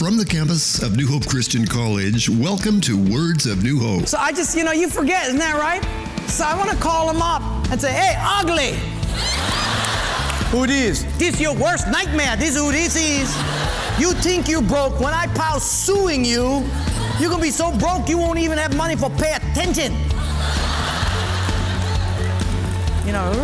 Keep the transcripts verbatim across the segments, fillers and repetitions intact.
From the campus of New Hope Christian College, welcome to Words of New Hope. So I just, you know, you forget, isn't that right? So I want to call him up and say, hey, ugly. Who this? This your worst nightmare. This who this is. You think you broke. When I pile suing you, you're going to be so broke you won't even have money for pay attention. You know,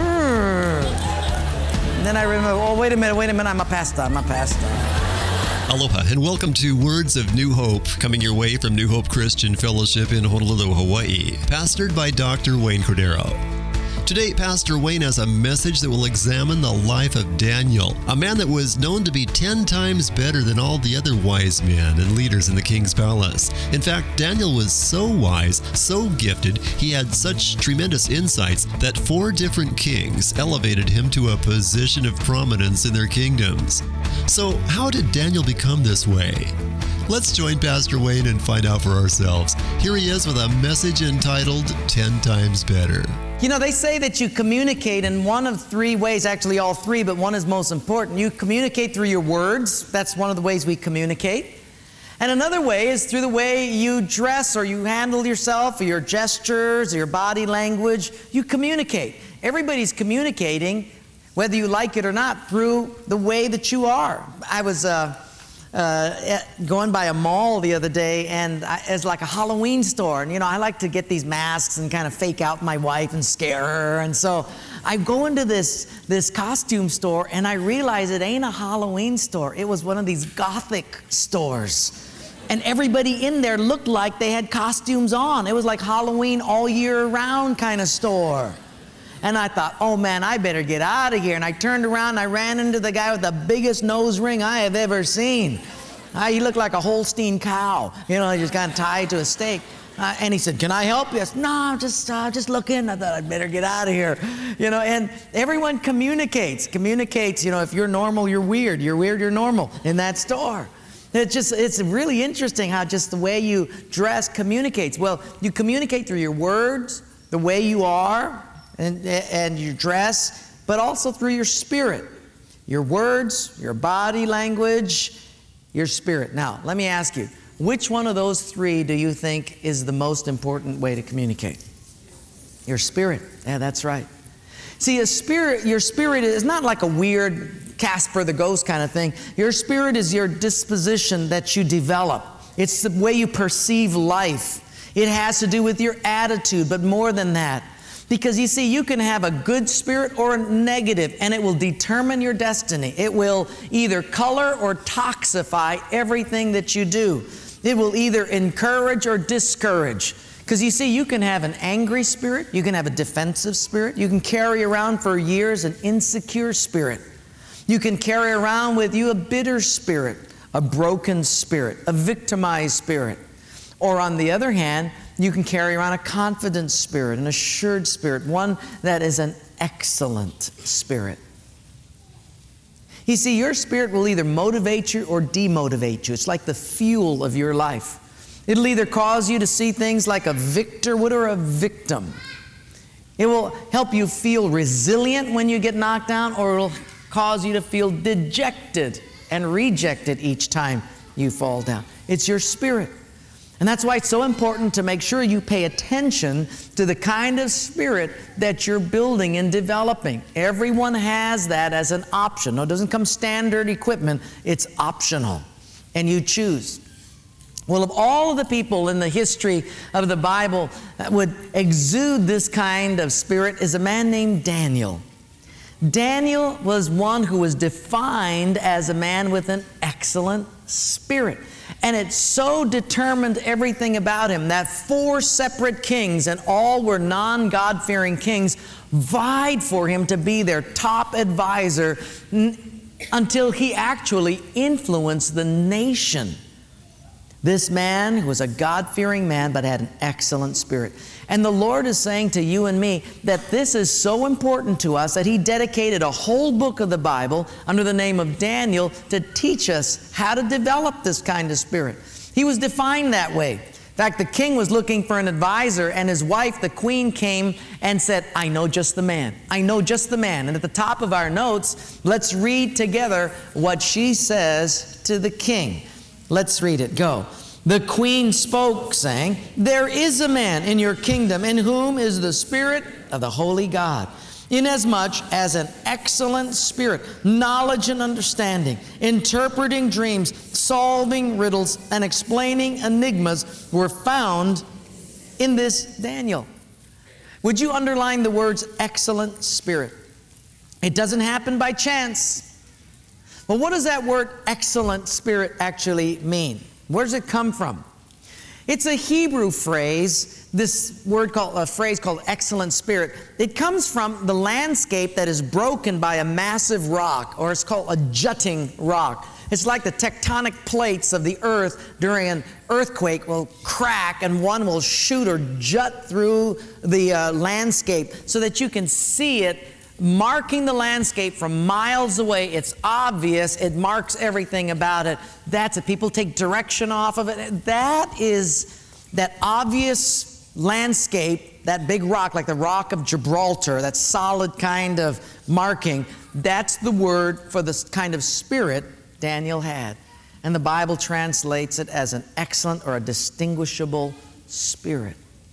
and then I remember, oh, wait a minute, wait a minute, I'm a pastor, I'm a pastor. Aloha, and welcome to Words of New Hope, coming your way from New Hope Christian Fellowship in Honolulu, Hawaii, pastored by Doctor Wayne Cordero. Today, Pastor Wayne has a message that will examine the life of Daniel, a man that was known to be ten times better than all the other wise men and leaders in the king's palace. In fact, Daniel was so wise, so gifted, he had such tremendous insights that four different kings elevated him to a position of prominence in their kingdoms. So, how did Daniel become this way? Let's join Pastor Wayne and find out for ourselves. Here he is with a message entitled ten times Better. You know, they say that you communicate in one of three ways, actually all three, but one is most important. You communicate through your words. That's one of the ways we communicate. And another way is through the way you dress or you handle yourself or your gestures or your body language. You communicate. Everybody's communicating, whether you like it or not, through the way that you are. I was uh, uh, going by a mall the other day, and I, it's like a Halloween store. And, you know, I like to get these masks and kind of fake out my wife and scare her. And so I go into this, this costume store, and I realize it ain't a Halloween store. It was one of these Gothic stores. And everybody in there looked like they had costumes on. It was like Halloween all year round kind of store. And I thought, oh man, I better get out of here. And I turned around and I ran into the guy with the biggest nose ring I have ever seen. Uh, he looked like a Holstein cow, you know, just kind of tied to a stake. Uh, and he said, can I help you? I said, no, just, uh, just look in. I thought I'd better get out of here. You know, and everyone communicates, communicates, you know, if you're normal, you're weird. You're weird, you're normal in that store. It's just, it's really interesting how just the way you dress communicates. Well, you communicate through your words, the way you are, and, and your dress, but also through your spirit, your words, your body language, your spirit. Now, let me ask you, which one of those three do you think is the most important way to communicate? Your spirit. Yeah, that's right. See, a spirit, your spirit is not like a weird Casper the Ghost kind of thing. Your spirit is your disposition that you develop. It's the way you perceive life. It has to do with your attitude, but more than that. Because you see, you can have a good spirit or a negative, and it will determine your destiny. It will either color or toxify everything that you do. It will either encourage or discourage. Because you see, you can have an angry spirit, you can have a defensive spirit, you can carry around for years an insecure spirit. You can carry around with you a bitter spirit, a broken spirit, a victimized spirit. Or on the other hand, you can carry around a confident spirit, an assured spirit, one that is an excellent spirit. You see, your spirit will either motivate you or demotivate you. It's like the fuel of your life. It'll either cause you to see things like a victor would or a victim. It will help you feel resilient when you get knocked down, or it'll cause you to feel dejected and rejected each time you fall down. It's your spirit. And that's why it's so important to make sure you pay attention to the kind of spirit that you're building and developing. Everyone has that as an option. No, it doesn't come standard equipment. It's optional. And you choose. Well, of all of the people in the history of the Bible that would exude this kind of spirit is a man named Daniel. Daniel was one who was defined as a man with an excellent spirit. And it so determined everything about him that four separate kings, and all were non-God-fearing kings, vied for him to be their top advisor n- until he actually influenced the nation. This man was a God-fearing man, but had an excellent spirit. And the Lord is saying to you and me that this is so important to us that He dedicated a whole book of the Bible under the name of Daniel to teach us how to develop this kind of spirit. He was defined that way. In fact, the king was looking for an advisor, and his wife, the queen, came and said, I know just the man. I know just the man. And at the top of our notes, let's read together what she says to the king. Let's read it. Go. The queen spoke, saying, there is a man in your kingdom in whom is the Spirit of the holy God, inasmuch as an excellent spirit, knowledge and understanding, interpreting dreams, solving riddles, and explaining enigmas were found in this Daniel. Would you underline the words excellent spirit? It doesn't happen by chance. But what does that word excellent spirit actually mean? Where does it come from? It's a Hebrew phrase, this word called, a phrase called excellent spirit. It comes from the landscape that is broken by a massive rock, or it's called a jutting rock. It's like the tectonic plates of the earth during an earthquake will crack and one will shoot or jut through the uh, landscape so that you can see it marking the landscape from miles away. It's obvious. It marks everything about it. That's it. People take direction off of it. That is that obvious landscape, that big rock, like the rock of Gibraltar, that solid kind of marking. That's the word for this kind of spirit Daniel had. And the Bible translates it as an excellent or a distinguishable spirit.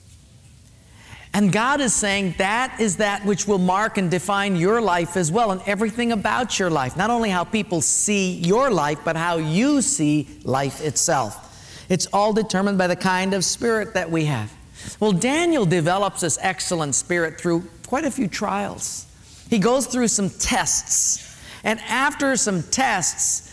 And God is saying that is that which will mark and define your life as well, and everything about your life. Not only how people see your life, but how you see life itself. It's all determined by the kind of spirit that we have. Well, Daniel develops this excellent spirit through quite a few trials. He goes through some tests. And after some tests,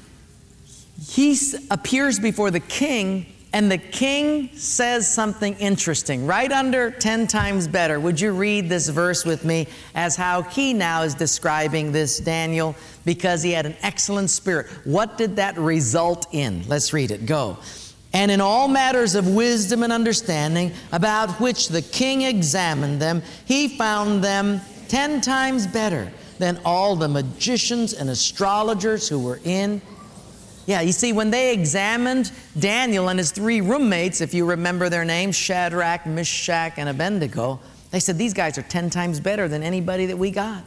he appears before the king, and the king says something interesting, right under ten times better. Would you read this verse with me as how he now is describing this Daniel, because he had an excellent spirit. What did that result in? Let's read it. Go. And in all matters of wisdom and understanding, about which the king examined them, he found them ten times better than all the magicians and astrologers who were in. Yeah, you see, when they examined Daniel and his three roommates, if you remember their names, Shadrach, Meshach, and Abednego, they said, these guys are ten times better than anybody that we got.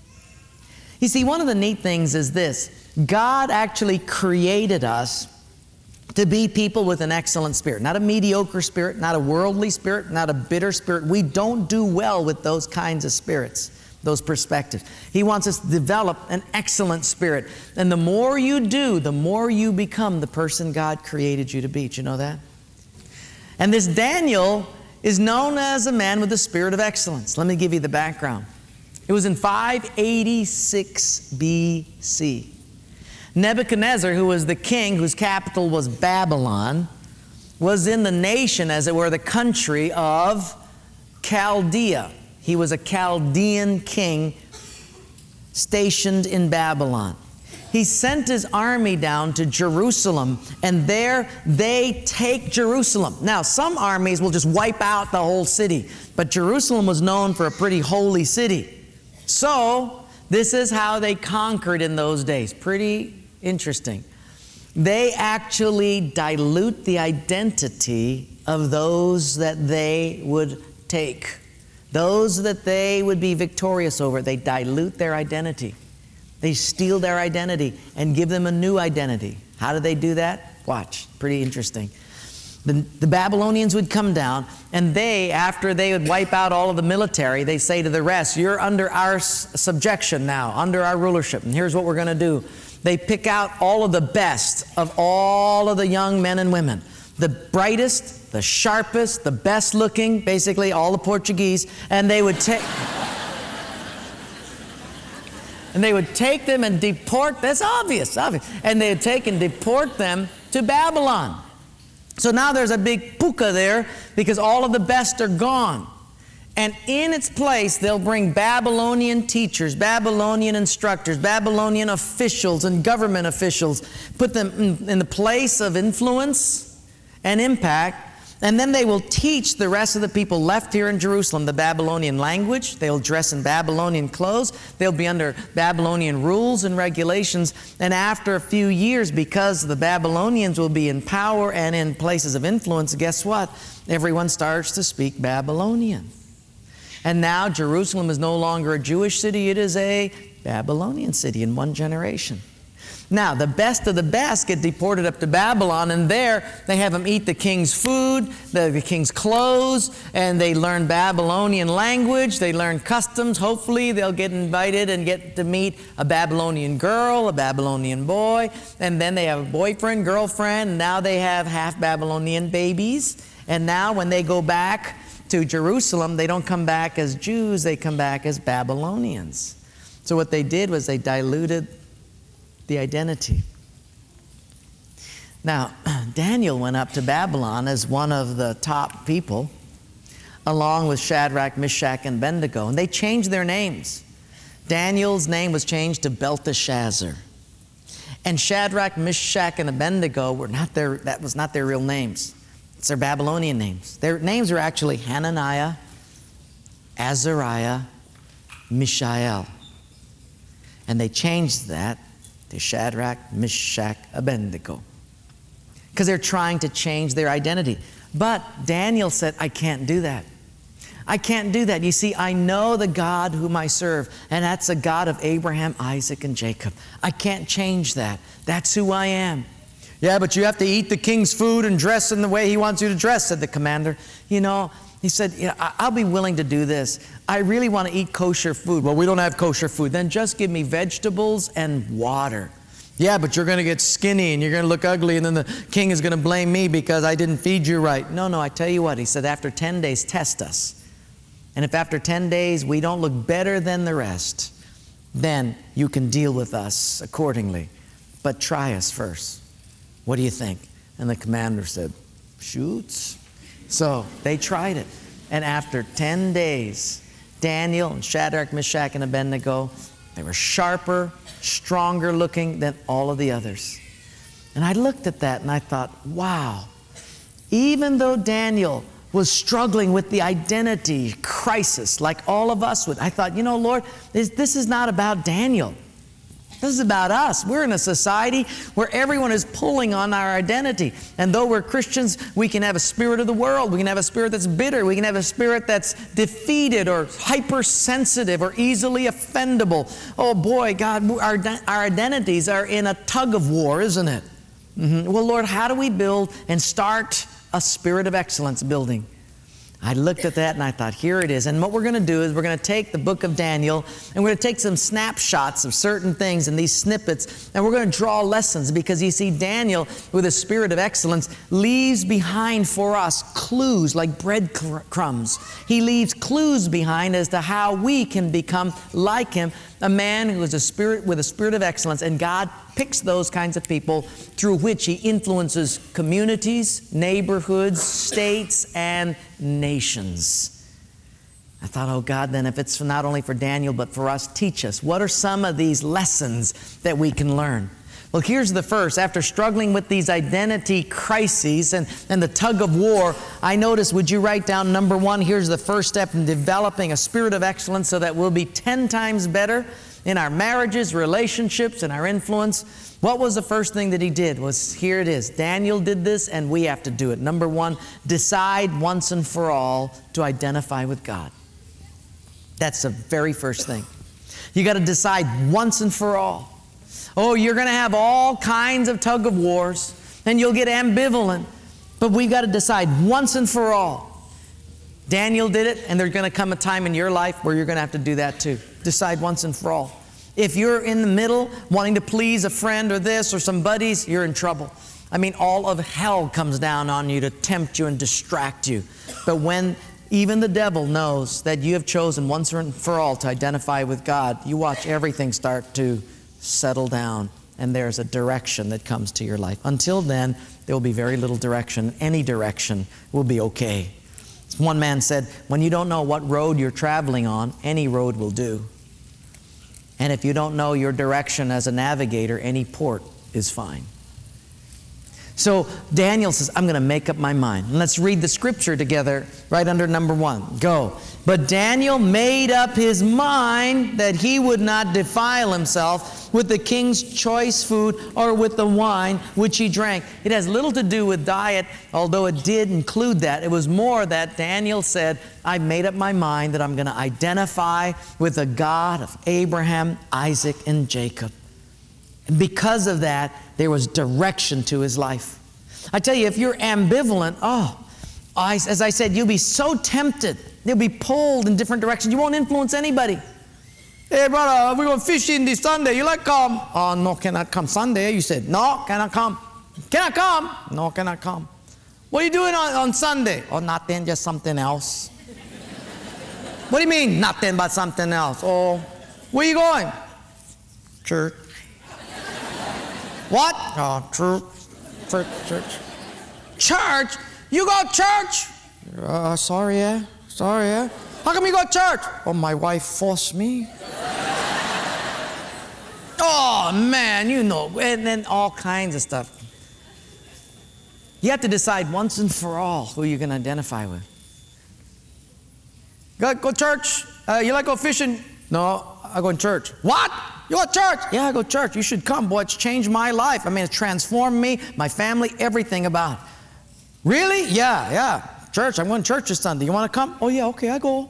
You see, one of the neat things is this. God actually created us to be people with an excellent spirit. Not a mediocre spirit, not a worldly spirit, not a bitter spirit. We don't do well with those kinds of spirits, those perspectives. He wants us to develop an excellent spirit. And the more you do, the more you become the person God created you to be. Did you know that? And this Daniel is known as a man with a spirit of excellence. Let me give you the background. It was in five eighty-six B C Nebuchadnezzar, who was the king whose capital was Babylon, was in the nation, as it were, the country of Chaldea. He was a Chaldean king stationed in Babylon. He sent his army down to Jerusalem, and there they take Jerusalem. Now, some armies will just wipe out the whole city, but Jerusalem was known for a pretty holy city. So, this is how they conquered in those days. Pretty interesting. They actually dilute the identity of those that they would take. Those that they would be victorious over, they dilute their identity. They steal their identity and give them a new identity. How do they do that? Watch. Pretty interesting. The, the Babylonians would come down, and they, after they would wipe out all of the military, they say to the rest, you're under our s- subjection now, under our rulership, and here's what we're going to do. They pick out all of the best of all of the young men and women. The brightest, the sharpest, the best looking, basically all the Portuguese, and they would take and they would take them and deport, that's obvious, obvious, and they would take and deport them to Babylon. So now there's a big puka there because all of the best are gone. And in its place, they'll bring Babylonian teachers, Babylonian instructors, Babylonian officials and government officials, put them in, in the place of influence and impact, and then they will teach the rest of the people left here in Jerusalem the Babylonian language. They'll dress in Babylonian clothes. They'll be under Babylonian rules and regulations. And after a few years, because the Babylonians will be in power and in places of influence, guess what? Everyone starts to speak Babylonian. And now Jerusalem is no longer a Jewish city. It is a Babylonian city in one generation. Now, the best of the best get deported up to Babylon, and there they have them eat the king's food, the, the king's clothes, and they learn Babylonian language, they learn customs. Hopefully they'll get invited and get to meet a Babylonian girl, a Babylonian boy, and then they have a boyfriend, girlfriend, and now they have half Babylonian babies. And now when they go back to Jerusalem, they don't come back as Jews, they come back as Babylonians. So what they did was they diluted the identity. Now, Daniel went up to Babylon as one of the top people, along with Shadrach, Meshach, and Abednego, and they changed their names. Daniel's name was changed to Belteshazzar. And Shadrach, Meshach, and Abednego were not their, that was not their real names. It's their Babylonian names. Their names are actually Hananiah, Azariah, Mishael. And they changed that to Shadrach, Meshach, Abednego, because they're trying to change their identity. But Daniel said, I can't do that. I can't do that. You see, I know the God whom I serve, and that's the God of Abraham, Isaac, and Jacob. I can't change that. That's who I am. Yeah, but you have to eat the king's food and dress in the way he wants you to dress, said the commander. You know, he said, yeah, I'll be willing to do this. I really want to eat kosher food. Well, we don't have kosher food. Then just give me vegetables and water. Yeah, but you're going to get skinny and you're going to look ugly, and then the king is going to blame me because I didn't feed you right. No, no, I tell you what. He said, after ten days, test us. And if after ten days we don't look better than the rest, then you can deal with us accordingly. But try us first. What do you think? And the commander said, shoots. So they tried it. And after ten days, Daniel and Shadrach, Meshach, and Abednego, they were sharper, stronger looking than all of the others. And I looked at that and I thought, wow, even though Daniel was struggling with the identity crisis like all of us would, I thought, you know, Lord, this, this is not about Daniel. This is about us. We're in a society where everyone is pulling on our identity. And though we're Christians, we can have a spirit of the world. We can have a spirit that's bitter. We can have a spirit that's defeated or hypersensitive or easily offendable. Oh boy, God, our, our identities are in a tug of war, isn't it? Mm-hmm. Well, Lord, how do we build and start a spirit of excellence building? I looked at that and I thought, here it is. And what we're going to do is we're going to take the book of Daniel and we're going to take some snapshots of certain things and these snippets, and we're going to draw lessons, because you see, Daniel, with a spirit of excellence, leaves behind for us clues like breadcrumbs. He leaves clues behind as to how we can become like him, a man who is a spirit with a spirit of excellence, and God picks those kinds of people through which he influences communities, neighborhoods, states, and nations. I thought, oh God, then if it's not only for Daniel but for us, teach us. What are some of these lessons that we can learn? Well, here's the first. After struggling with these identity crises and, and the tug of war, I noticed, would you write down number one, here's the first step in developing a spirit of excellence so that we'll be ten times better in our marriages, relationships, and our influence. What was the first thing that he did? Was, here it is. Daniel did this, and we have to do it. Number one, decide once and for all to identify with God. That's the very first thing. You got to decide once and for all. Oh, you're going to have all kinds of tug of wars, and you'll get ambivalent, but we've got to decide once and for all. Daniel did it, and there's going to come a time in your life where you're going to have to do that too. Decide once and for all. If you're in the middle, wanting to please a friend or this or some buddies, you're in trouble. I mean, all of hell comes down on you to tempt you and distract you. But when even the devil knows that you have chosen once and for all to identify with God, you watch everything start to settle down, and there's a direction that comes to your life. Until then, there will be very little direction. Any direction will be okay. One man said, when you don't know what road you're traveling on, any road will do. And if you don't know your direction as a navigator, any port is fine. So Daniel says, I'm going to make up my mind. And let's read the scripture together right under number one. Go. But Daniel made up his mind that he would not defile himself with the king's choice food or with the wine which he drank. It has little to do with diet, although it did include that. It was more that Daniel said, I made up my mind that I'm going to identify with the God of Abraham, Isaac, and Jacob. And because of that, there was direction to his life. I tell you, if you're ambivalent, oh, I, as I said, you'll be so tempted. You'll be pulled in different directions. You won't influence anybody. Hey, brother, we're going fishing this Sunday. You like come? Oh, no, cannot come. Sunday, you said. No, cannot come. Can I come? No, cannot come. What are you doing on, on Sunday? Oh, nothing, just something else. What do you mean, nothing but something else? Oh, where are you going? Church. What? Oh, church. Church, church. Church? You go to church? Uh, sorry, yeah. Sorry, yeah. How come you go to church? Oh, my wife forced me. Oh, man, you know, and then all kinds of stuff. You have to decide once and for all who you're going to identify with. Go, go to church? Uh, you like go fishing? No, I go in church. What? You go to church? Yeah, I go to church. You should come. Boy, it's changed my life. I mean, it's transformed me, my family, everything about it. Really? Yeah, yeah. Church, I'm going to church this Sunday. You want to come? Oh, yeah, okay, I go.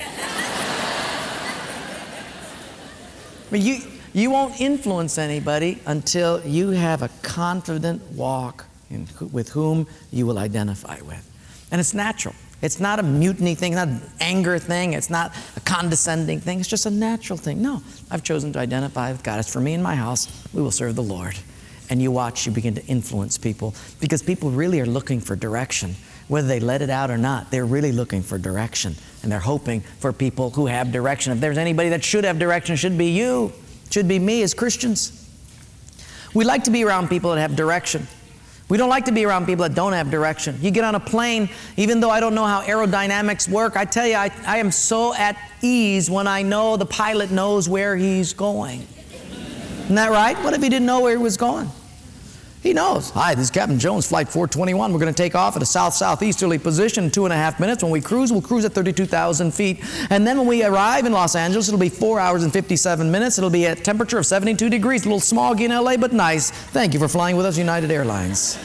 But you, you won't influence anybody until you have a confident walk in, with whom you will identify with. And it's natural. It's not a mutiny thing, not an anger thing. It's not a condescending thing. It's just a natural thing. No, I've chosen to identify with God. It's for me and my house. We will serve the Lord. And you watch, you begin to influence people because people really are looking for direction. Whether they let it out or not, they're really looking for direction. And they're hoping for people who have direction. If there's anybody that should have direction, it should be you. It should be me as Christians. We like to be around people that have direction. We don't like to be around people that don't have direction. You get on a plane, even though I don't know how aerodynamics work, I tell you, I, I am so at ease when I know the pilot knows where he's going. Isn't that right? What if he didn't know where he was going? He knows. Hi, this is Captain Jones, Flight four twenty-one. We're going to take off at a south-southeasterly position in two and a half minutes. When we cruise, we'll cruise at thirty-two thousand feet. And then when we arrive in Los Angeles, it'll be four hours and fifty-seven minutes. It'll be at a temperature of seventy-two degrees. A little smoggy in L A, but nice. Thank you for flying with us, United Airlines.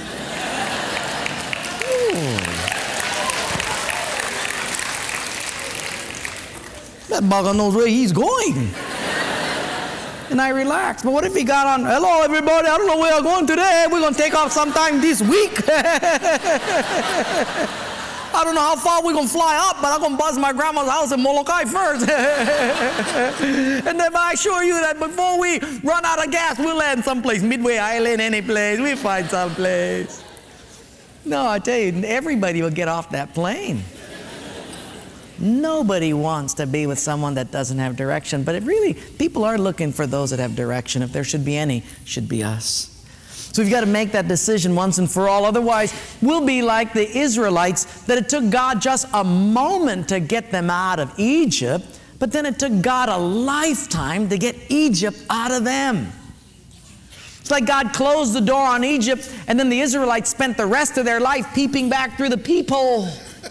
That bugger knows where he's going. And I relaxed. But what if he got on, hello everybody, I don't know where I'm going today. We're going to take off sometime this week. I don't know how far we're going to fly up, but I'm going to buzz my grandma's house in Molokai first. And then I assure you that before we run out of gas, we'll land someplace, Midway Island, any place. We'll find someplace. No, I tell you, everybody will get off that plane. Nobody wants to be with someone that doesn't have direction, but it really, people are looking for those that have direction. If there should be any, it should be us. So we've got to make that decision once and for all. Otherwise, we'll be like the Israelites, that it took God just a moment to get them out of Egypt, but then it took God a lifetime to get Egypt out of them. It's like God closed the door on Egypt, and then the Israelites spent the rest of their life peeping back through the peephole.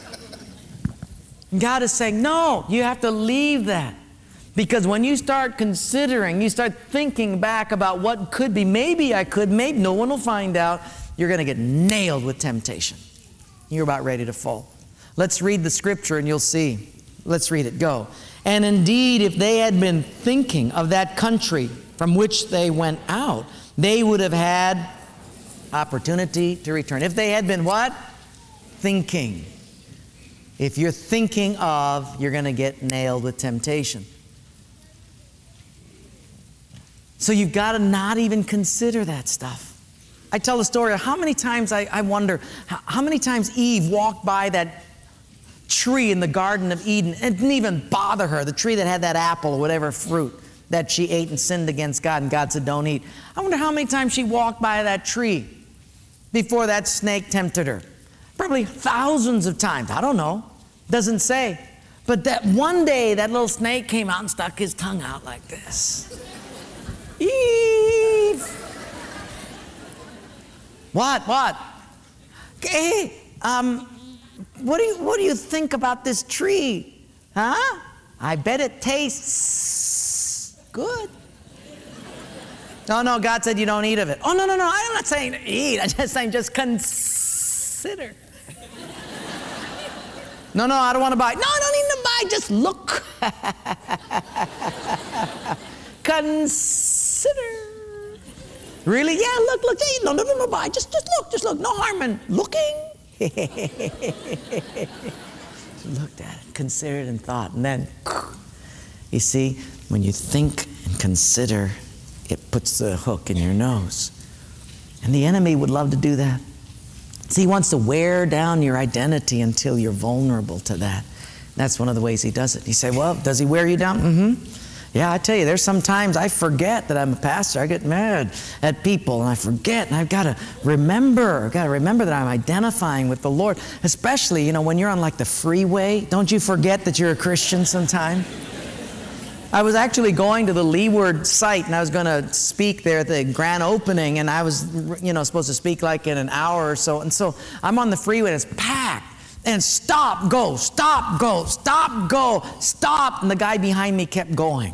God is saying, no, you have to leave that. Because when you start considering, you start thinking back about what could be, maybe I could, maybe no one will find out, you're going to get nailed with temptation. You're about ready to fall. Let's read the scripture and you'll see. Let's read it. Go. And indeed, if they had been thinking of that country from which they went out, they would have had opportunity to return. If they had been what? Thinking. If you're thinking of, you're going to get nailed with temptation. So you've got to not even consider that stuff. I tell the story of how many times I, I wonder, how, how many times Eve walked by that tree in the Garden of Eden. It didn't even bother her, the tree that had that apple or whatever fruit that she ate and sinned against God, and God said, don't eat. I wonder how many times she walked by that tree before that snake tempted her. Probably thousands of times. I don't know. Doesn't say. But that one day, that little snake came out and stuck his tongue out like this. Eve! What? What? Hey, um, what do you what do you think about this tree? Huh? I bet it tastes good. No, no, God said you don't eat of it. Oh, no, no, no, I'm not saying eat. I'm just saying just consider. No, no, I don't want to buy. No, I don't need to buy. Just look. Consider. Really? Yeah, look, look. Hey, no, no, no, no, bye. Just, just look, just look. No harm in looking. Looked at it, considered and thought. And then, you see, when you think and consider, it puts the hook in your nose. And the enemy would love to do that. See, he wants to wear down your identity until you're vulnerable to that. That's one of the ways he does it. You say, well, does he wear you down? Mm-hmm. Yeah, I tell you, there's sometimes I forget that I'm a pastor. I get mad at people and I forget, and I've got to remember, I've got to remember that I'm identifying with the Lord. Especially, you know, when you're on like the freeway, don't you forget that you're a Christian sometime? I was actually going to the Leeward site, and I was going to speak there at the grand opening, and I was, you know, supposed to speak like in an hour or so. And so I'm on the freeway, and it's packed. And stop, go, stop, go, stop, go, stop. And the guy behind me kept going.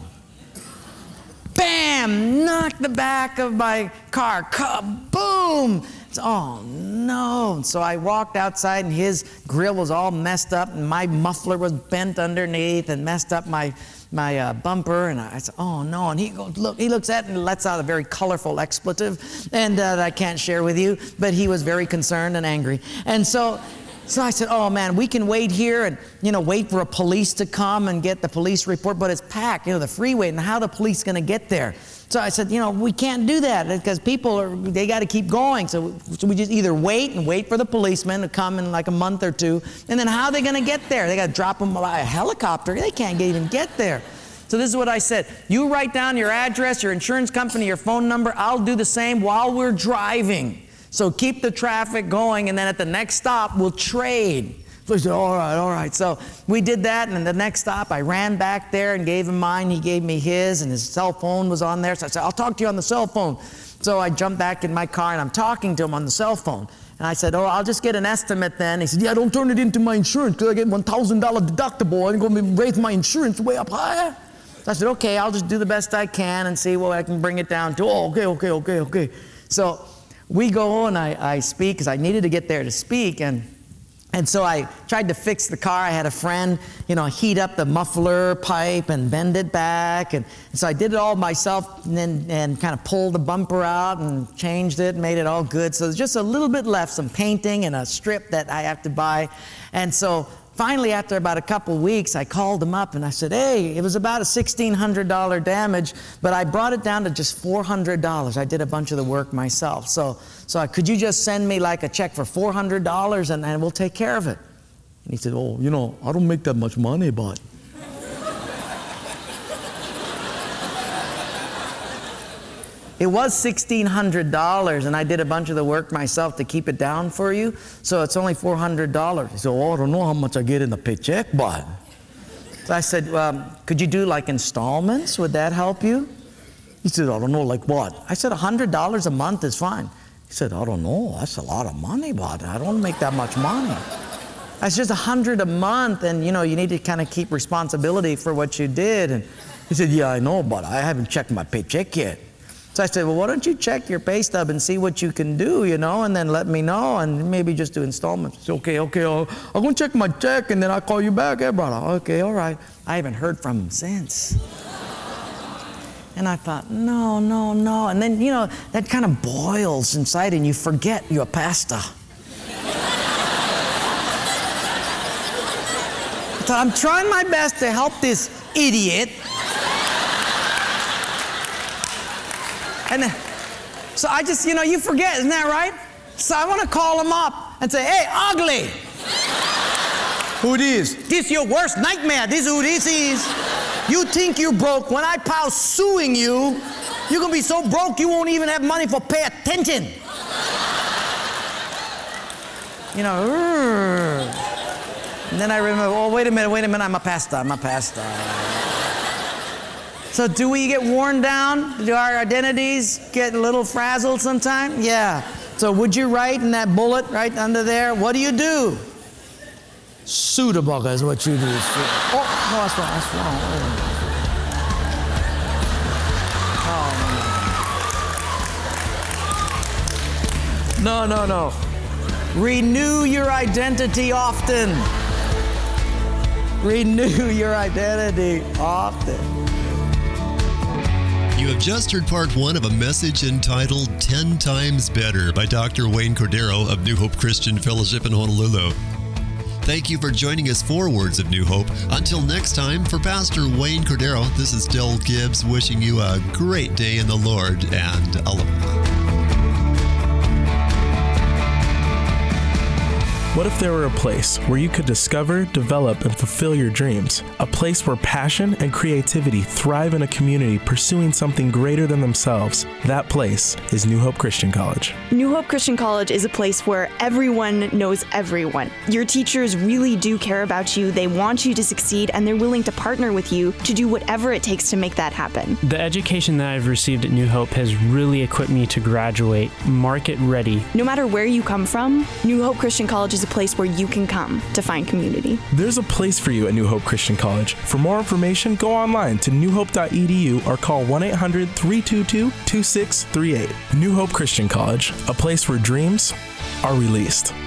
Bam! Knocked the back of my car. Kaboom! Oh, no. So I walked outside, and his grill was all messed up, and my muffler was bent underneath and messed up my my uh, bumper. And I said, oh, no. And he goes, look, he looks at it and lets out a very colorful expletive, and uh, that I can't share with you. But he was very concerned and angry. And so... So I said, oh man, we can wait here and, you know, wait for a police to come and get the police report, but it's packed, you know, the freeway, and how are the police going to get there? So I said, you know, we can't do that because people are, they got to keep going. So, so we just either wait and wait for the policemen to come in like a month or two, and then how are they going to get there? They got to drop them by a helicopter. They can't even get there. So this is what I said. You write down your address, your insurance company, your phone number. I'll do the same while we're driving. So keep the traffic going, and then at the next stop, we'll trade. So he said, all right, all right. So we did that, and the next stop, I ran back there and gave him mine. He gave me his, and his cell phone was on there. So I said, I'll talk to you on the cell phone. So I jumped back in my car, and I'm talking to him on the cell phone. And I said, oh, I'll just get an estimate then. He said, yeah, don't turn it into my insurance because I get one thousand dollars deductible. I'm going to raise my insurance way up higher. So I said, okay, I'll just do the best I can and see what I can bring it down to. Oh, okay, okay, okay, okay. So we go and I, I speak because I needed to get there to speak, and and so I tried to fix the car. I had a friend, you know, heat up the muffler pipe and bend it back, and, and so I did it all myself, and then and kind of pulled the bumper out and changed it, made it all good. So there's just a little bit left, some painting and a strip that I have to buy, and so finally, after about a couple weeks, I called him up and I said, hey, it was about a sixteen hundred dollars damage, but I brought it down to just four hundred dollars. I did a bunch of the work myself. So, so could you just send me like a check for four hundred dollars and, and we'll take care of it? And he said, oh, you know, I don't make that much money, but. It was sixteen hundred dollars, and I did a bunch of the work myself to keep it down for you, so it's only four hundred dollars. He said, oh, I don't know how much I get in the paycheck, but. So I said, um, could you do like installments? Would that help you? He said, I don't know, like what? I said, one hundred dollars a month is fine. He said, I don't know, that's a lot of money, but I don't make that much money. That's just one hundred dollars a month, and you know, you need to kind of keep responsibility for what you did. And he said, yeah, I know, but I haven't checked my paycheck yet. So I said, well, why don't you check your pay stub and see what you can do, you know, and then let me know, and maybe just do installments. He said, okay, okay, I'll, I'm going to check my check, and then I'll call you back. Hey, brother, okay, all right. I haven't heard from him since. And I thought, no, no, no. And then, you know, that kind of boils inside, and you forget you're a pastor. I thought, I'm trying my best to help this idiot. And then, so I just, you know, you forget, isn't that right? So I want to call him up and say, hey, ugly. Who this? This your worst nightmare. This who this is. You think you broke. When I pile suing you, you're going to be so broke you won't even have money for pay attention. You know, and then I remember, oh, wait a minute, wait a minute, I'm a pastor, I'm a pastor. So do we get worn down? Do our identities get a little frazzled sometime? Yeah. So would you write in that bullet right under there, what do you do? Suitable is what you do. Oh, no, that's wrong, that's wrong. Oh, no. No, no, no. Renew your identity often. Renew your identity often. You have just heard part one of a message entitled ten times Better by Doctor Wayne Cordero of New Hope Christian Fellowship in Honolulu. Thank you for joining us for Words of New Hope. Until next time, for Pastor Wayne Cordero, this is Del Gibbs wishing you a great day in the Lord, and aloha. What if there were a place where you could discover, develop, and fulfill your dreams? A place where passion and creativity thrive in a community pursuing something greater than themselves. That place is New Hope Christian College. New Hope Christian College is a place where everyone knows everyone. Your teachers really do care about you, they want you to succeed, and they're willing to partner with you to do whatever it takes to make that happen. The education that I've received at New Hope has really equipped me to graduate market ready. No matter where you come from, New Hope Christian College is a place where you can come to find community. There's a place for you at New Hope Christian College. For more information, go online to new hope dot e d u or call one eight hundred, three two two, two six three eight. New Hope Christian College, a place where dreams are released.